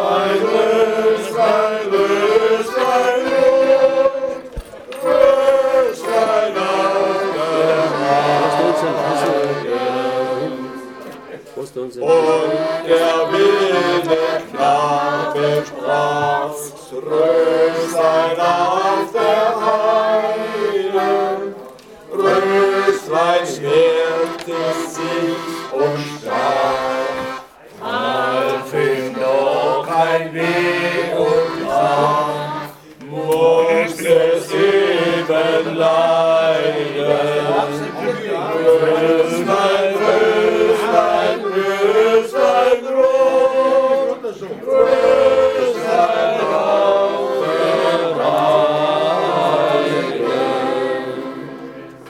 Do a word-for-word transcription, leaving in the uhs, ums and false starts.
Röslein, Röslein, Röslein, Röslein auf der Heide. Und der wilde Knabe sprach, Röslein auf der Heide. Röslein schwerte sich und starb, half ihm noch ein Weh und Arm, musste es eben leiden. Röslein